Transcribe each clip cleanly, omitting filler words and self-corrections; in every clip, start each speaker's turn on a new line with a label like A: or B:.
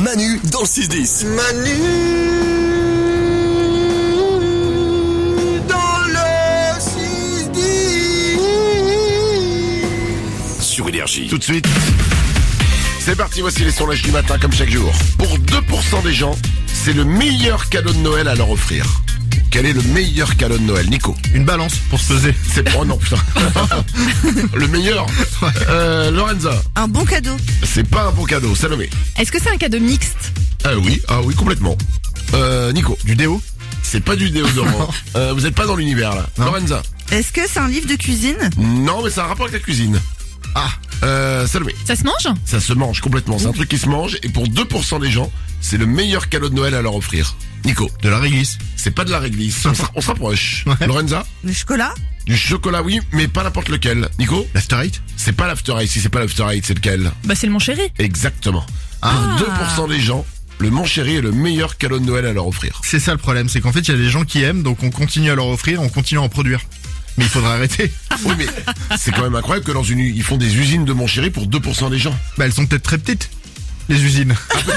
A: Manu dans le 6-10.
B: Manu dans le 6-10.
A: Sur Énergie.
C: Tout de suite. C'est parti, voici les sondages du matin comme chaque jour. Pour 2% des gens, c'est le meilleur cadeau de Noël à leur offrir. Quel est le meilleur cadeau de Noël, Nico?
D: Une balance pour se peser.
C: C'est oh non putain. Le meilleur. Lorenza.
E: Un bon cadeau.
C: C'est pas un bon cadeau. Salomé.
F: Est-ce que c'est un cadeau mixte?
C: Oui, complètement. Nico.
D: Du déo.
C: C'est pas du déodorant. Vous êtes pas dans l'univers là.
D: Non.
C: Lorenza.
E: Est-ce que c'est un livre de cuisine?
C: Non, mais ça a un rapport avec la cuisine. Salomé.
F: Ça se mange?
C: Ça se mange complètement. C'est un truc qui se mange et pour 2% des gens, c'est le meilleur cadeau de Noël à leur offrir. Nico.
D: De la réglisse.
C: C'est pas de la réglisse. On se rapproche.
D: Ouais.
C: Lorenza.
E: Du chocolat?
C: Du chocolat, oui, mais pas n'importe lequel. Nico.
D: L'after eight.
C: C'est pas l'after eight. Si c'est pas l'after eight, c'est lequel?
F: Bah c'est le Mon Chéri.
C: Exactement. Pour 2% des gens, le Mon Chéri est le meilleur cadeau de Noël à leur offrir.
D: C'est ça le problème, c'est qu'en fait il y a des gens qui aiment, donc on continue à leur offrir, on continue à en produire. Mais il faudra arrêter.
C: Oui, mais c'est quand même incroyable que ils font des usines de Mon Chéri pour 2% des gens.
D: Bah elles sont peut-être très petites, les usines.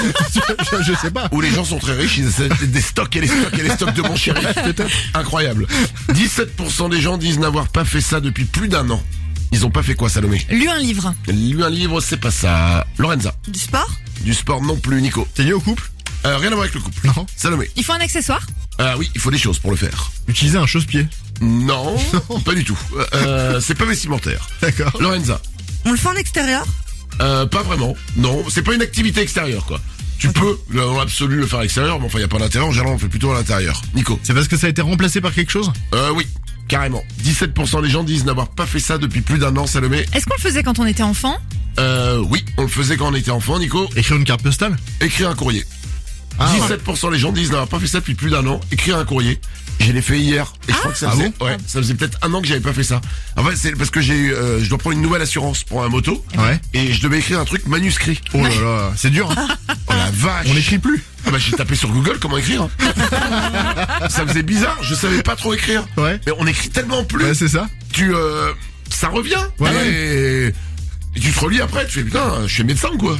D: je sais pas.
C: Où les gens sont très riches, ils essaient des stocks et les stocks et les stocks de Mon Chéri. Peut-être. Incroyable. 17% des gens disent n'avoir pas fait ça depuis plus d'un an. Ils ont pas fait quoi, Salomé?
F: Lu un livre.
C: Lu un livre, c'est pas ça. Lorenza.
E: Du sport?
C: Du sport non plus, Nico.
D: T'es lié au couple?
C: Rien à voir avec le couple.
D: Non.
C: Salomé.
F: Il faut un accessoire?
C: Oui, il faut des choses pour le faire.
D: Utiliser un chausse-pied.
C: Non, pas du tout. C'est pas vestimentaire.
D: D'accord.
C: Lorenza.
E: On le fait en extérieur?
C: Pas vraiment. Non, c'est pas une activité extérieure, quoi. Tu peux, dans l'absolu, le faire à l'extérieur, mais enfin, y a pas d'intérieur. En général, on le fait plutôt à l'intérieur. Nico.
D: C'est parce que ça a été remplacé par quelque chose?
C: Oui, carrément. 17% des gens disent n'avoir pas fait ça depuis plus d'un an, Salomé.
F: Est-ce qu'on le faisait quand on était enfant?
C: Oui, on le faisait quand on était enfant, Nico.
D: Écrire une carte postale?
C: Écrire un courrier. 17% des gens disent n'avoir pas fait ça depuis plus d'un an. Écrire un courrier. Je l'ai fait hier. Et je crois que ça faisait, ça faisait peut-être un an que j'avais pas fait ça. En fait, c'est parce que je dois prendre une nouvelle assurance pour un moto.
D: Ouais.
C: Et je devais écrire un truc manuscrit.
D: Oh là là, c'est dur, hein.
C: Oh la vache.
D: On n'écrit plus.
C: Ah bah j'ai tapé sur Google comment écrire. Ça faisait bizarre, je savais pas trop écrire.
D: Ouais.
C: Mais on écrit tellement plus.
D: Ouais, c'est ça.
C: Ça revient.
D: Ouais.
C: Et tu te relis après, tu fais putain, je suis médecin quoi.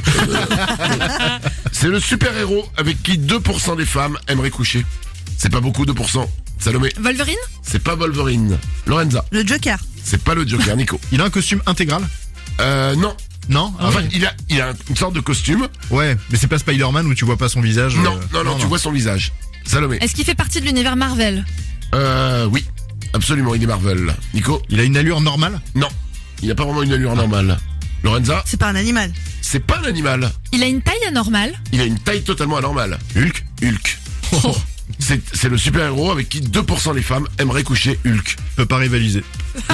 C: C'est le super-héros avec qui 2% des femmes aimeraient coucher. C'est pas beaucoup, 2%. Salomé.
F: Wolverine?
C: C'est pas Wolverine. Lorenza.
E: Le Joker?
C: C'est pas le Joker. Nico.
D: Il a un costume intégral?
C: Non.
D: Non?
C: Enfin, il a une sorte de costume.
D: Ouais, mais c'est pas Spider-Man où tu vois pas son visage.
C: Non, tu vois son visage. Salomé.
F: Est-ce qu'il fait partie de l'univers Marvel?
C: Oui. Absolument, il est Marvel. Nico.
D: Il a une allure normale?
C: Non. Il a pas vraiment une allure normale. Lorenza.
E: C'est pas un animal?
C: C'est pas un animal.
F: Il a une taille anormale?
C: Il a une taille totalement anormale.
D: Hulk?
C: Hulk. C'est le super-héros avec qui 2% des femmes aimeraient coucher. Hulk.
D: Peut pas rivaliser.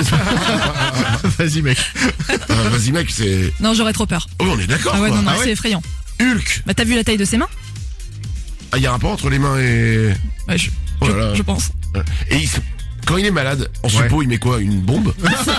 D: Vas-y mec.
C: Vas-y mec, c'est...
F: Non, j'aurais trop peur.
C: Oh, on est d'accord
F: Ah ouais,
C: quoi.
F: non,
C: Ah ouais.
F: c'est effrayant.
C: Hulk.
F: Bah t'as vu la taille de ses mains?
C: Ah, il y a un rapport entre les mains et...
F: Ouais,
C: Oh là là.
F: je pense.
C: Et quand il est malade, en suppo, il met quoi? Une bombe?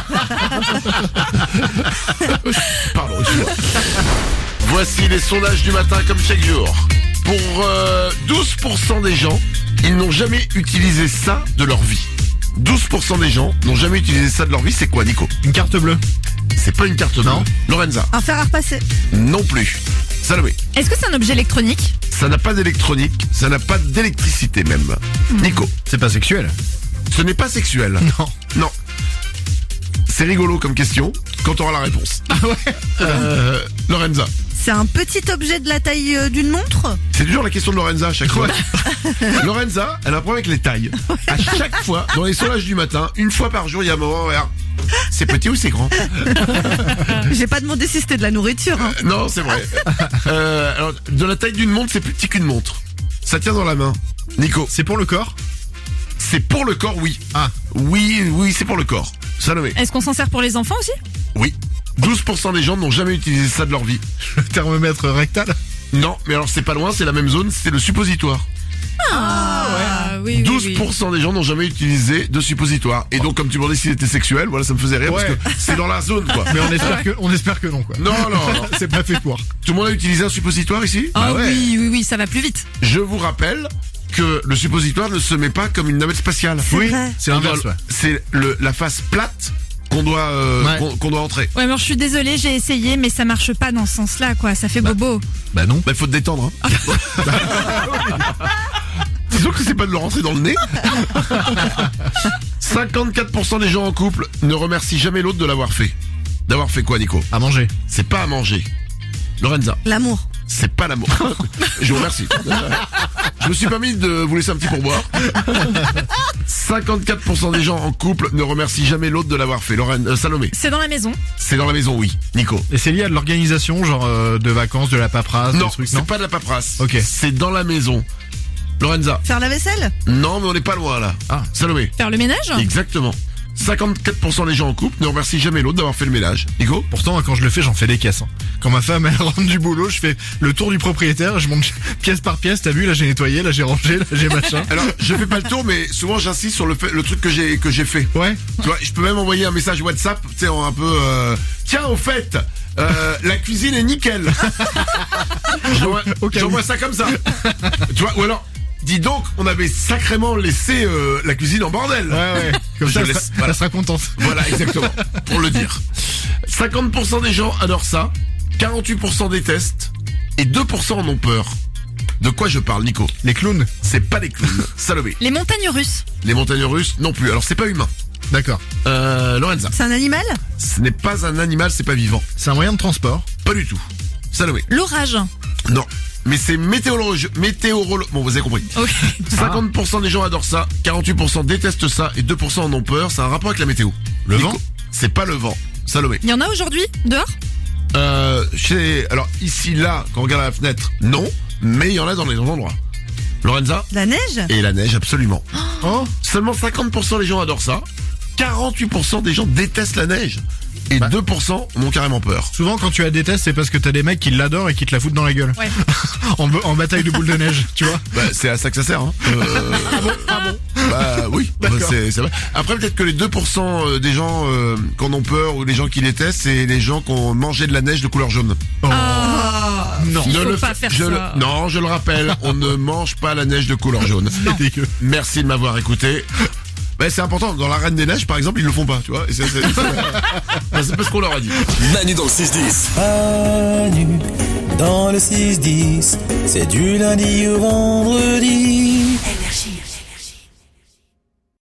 C: Pardon, excuse-moi. Voici les sondages du matin comme chaque jour. Pour 12% des gens, ils n'ont jamais utilisé ça de leur vie. 12% des gens n'ont jamais utilisé ça de leur vie, c'est quoi, Nico?
D: Une carte bleue?
C: C'est pas une carte bleue.
D: Non.
C: Lorenza?
E: Un fer à repasser?
C: Non plus. Salomé?
F: Est-ce que c'est un objet électronique?
C: Ça n'a pas d'électronique, ça n'a pas d'électricité même. Nico?
D: C'est pas sexuel?
C: Ce n'est pas sexuel.
D: Non.
C: Non. C'est rigolo comme question, quand on aura la réponse.
D: Ah ouais.
C: Lorenza?
E: C'est un petit objet de la taille d'une montre?
C: C'est toujours la question de Lorenza à chaque fois. Lorenza, elle a un problème avec les tailles. À chaque fois, dans les sondages du matin, une fois par jour, il y a un moment, regarde, c'est petit ou c'est grand?
E: J'ai pas demandé si c'était de la nourriture, hein.
C: Non, c'est vrai. Alors, de la taille d'une montre, c'est plus petit qu'une montre. Ça tient dans la main. Nico?
D: C'est pour le corps?
C: C'est pour le corps, oui.
D: Ah.
C: Oui, c'est pour le corps. Salomé?
F: Est-ce qu'on s'en sert pour les enfants aussi?
C: Oui. 12% des gens n'ont jamais utilisé ça de leur vie.
D: Le thermomètre rectal?
C: Non, mais alors c'est pas loin, c'est la même zone, c'est le suppositoire.
F: Oui,
C: 12% des gens n'ont jamais utilisé de suppositoire. Et donc, comme tu demandais si c'était sexuel, voilà, ça me faisait rire
D: Ouais.
C: parce que c'est dans la zone, quoi.
D: Mais on espère que non, quoi.
C: Non.
D: C'est pas fait pour.
C: Tout le monde a utilisé un suppositoire ici?
F: Ah
D: ouais.
F: oui, ça va plus vite.
C: Je vous rappelle que le suppositoire ne se met pas comme une navette spatiale.
D: Oui,
E: vrai.
D: c'est l'inverse, ouais.
C: C'est la face plate qu'on doit
D: Ouais.
C: qu'on doit entrer.
F: Ouais, alors je suis désolée, j'ai essayé, mais ça marche pas dans ce sens-là, quoi. Ça fait bobo.
D: Bah non.
C: Bah, faut te détendre, hein. C'est sûr que c'est pas de le rentrer dans le nez. 54% des gens en couple ne remercient jamais l'autre de l'avoir fait. D'avoir fait quoi, Nico?
D: À manger.
C: C'est pas à manger. Lorenza,
E: L'amour.
C: c'est pas l'amour. Je vous remercie. Je me suis permis de vous laisser un petit pourboire. 54% des gens en couple ne remercient jamais l'autre de l'avoir fait. Salomé,
F: C'est dans la maison.
C: c'est dans la maison, oui. Nico.
D: Et c'est lié à de l'organisation, genre de vacances, de la paperasse,
C: Non,
D: des trucs,
C: c'est
D: non?
C: pas de la paperasse.
D: Ok.
C: C'est dans la maison. Lorenza.
E: Faire la vaisselle.
C: Non, mais on n'est pas loin là.
D: Ah.
C: Salomé.
F: Faire le ménage.
C: Exactement. 54% des gens en couple ne remercient jamais l'autre d'avoir fait le ménage. Nico?
D: Pourtant, quand je le fais, j'en fais des caisses. Hein. Quand ma femme, elle rentre du boulot, je fais le tour du propriétaire, je monte pièce par pièce, t'as vu, là j'ai nettoyé, là j'ai rangé, là j'ai machin.
C: Alors, je fais pas le tour, mais souvent j'insiste sur le truc que j'ai fait.
D: Ouais.
C: Tu vois, je peux même envoyer un message WhatsApp, tu sais, en un peu, tiens, au fait, la cuisine est nickel. J'envoie ça comme ça. Tu vois, ou alors, dis donc, on avait sacrément laissé la cuisine en bordel.
D: Ouais. Comme
C: Je
D: ça,
C: laisse,
D: ça
C: voilà.
D: sera contente.
C: Voilà, exactement, pour le dire. 50% des gens adorent ça, 48% détestent, et 2% en ont peur. De quoi je parle, Nico?
D: Les clowns.
C: C'est pas les clowns. Salomé.
F: Les montagnes russes.
C: Les montagnes russes, non plus. Alors, c'est pas humain.
D: D'accord.
C: Lorenza.
E: C'est un animal.
C: Ce n'est pas un animal, c'est pas vivant.
D: C'est un moyen de transport.
C: Pas du tout. Salomé.
F: L'orage.
C: Non. Mais c'est météorologique. Bon, vous avez compris.
F: Ok.
C: 50% des gens adorent ça, 48% détestent ça et 2% en ont peur. C'est un rapport avec la météo.
D: Le
C: Nico,
D: vent.
C: c'est pas le vent. Salomé.
F: Il y en a aujourd'hui dehors.
C: Alors ici, là, quand on regarde à la fenêtre, non. Mais il y en a dans les endroits. Lorenza.
E: La neige.
C: Et la neige, absolument.
D: Oh.
C: Seulement 50% des gens adorent ça. 48% des gens détestent la neige. Et 2% en ont carrément peur.
D: Souvent, quand tu la détestes, c'est parce que t'as des mecs qui l'adorent et qui te la foutent dans la gueule.
F: Ouais.
D: en bataille de boules de neige, tu vois.
C: Bah, c'est à ça que ça sert, hein.
D: Ah bon.
C: Bah oui, bah,
D: D'accord.
C: c'est vrai. Après peut-être que les 2% des gens qui en ont peur ou les gens qui détestent, c'est les gens qui ont mangé de la neige de couleur jaune.
D: Non.
F: Il
C: Ne
F: faut
C: le
F: pas
C: fa-
F: faire
C: je
F: ça.
C: Non, je le rappelle, on ne mange pas la neige de couleur jaune.
D: C'est dégueu.
C: Merci de m'avoir écouté. Bah, c'est important, dans la Reine des Neiges par exemple, ils le font pas, tu vois. Et c'est parce qu'on leur a dit.
B: Manu dans le 6-10.
A: Manu dans le 6-10, c'est du lundi au vendredi.